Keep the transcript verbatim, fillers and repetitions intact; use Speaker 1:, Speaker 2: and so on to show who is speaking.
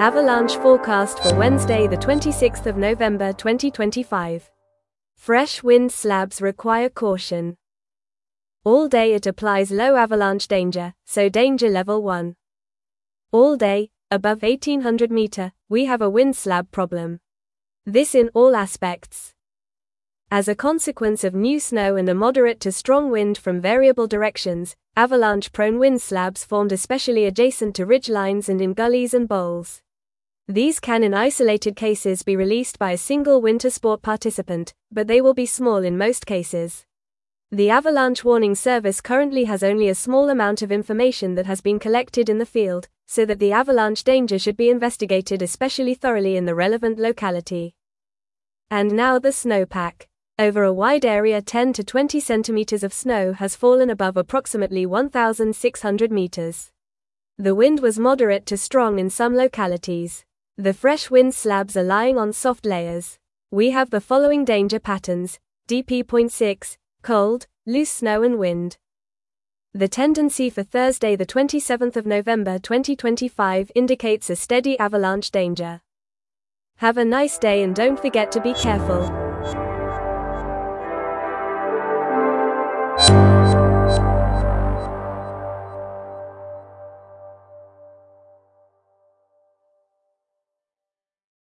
Speaker 1: Avalanche forecast for Wednesday, the twenty-sixth of November twenty twenty-five. Fresh wind slabs require caution. All day it applies low avalanche danger, so danger level one. All day, above eighteen hundred meter, we have a wind slab problem. This in all aspects. As a consequence of new snow and a moderate to strong wind from variable directions, avalanche-prone wind slabs formed especially adjacent to ridge lines and in gullies and bowls. These can in isolated cases be released by a single winter sport participant, but they will be small in most cases. The Avalanche Warning Service currently has only a small amount of information that has been collected in the field, so that the avalanche danger should be investigated especially thoroughly in the relevant locality. And now the snowpack. Over a wide area, ten to twenty centimeters of snow has fallen above approximately one thousand six hundred meters. The wind was moderate to strong in some localities. The fresh wind slabs are lying on soft layers. We have the following danger patterns: D P zero point six, cold, loose snow and wind. The tendency for Thursday, the twenty-seventh of November twenty twenty-five indicates a steady avalanche danger. Have a nice day and don't forget to be careful.